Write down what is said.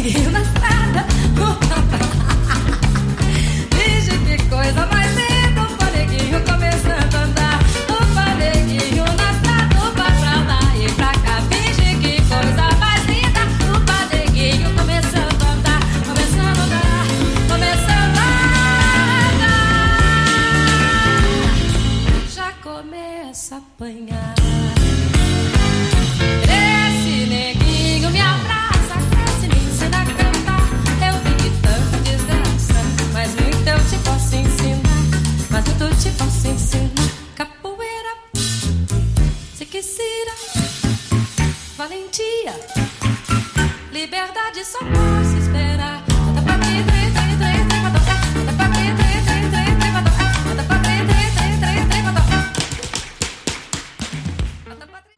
neguinho na estrada. Vixe, que coisa mais linda. O paneguinho começando a andar. O paneguinho na estrada, vai pra lá e pra cá. Vixe, que coisa mais linda. O paneguinho começando a andar. Começando a andar, começando a andar. Já começa a apanhar. Cresce, neguinho, me abraça. Cresce, me ensina a cantar. Eu vivi tanta desgraça, mas muito eu te posso ensinar. Mas muito eu te posso ensinar. Capoeira, siquecira, valentia, liberdade só posso esperar.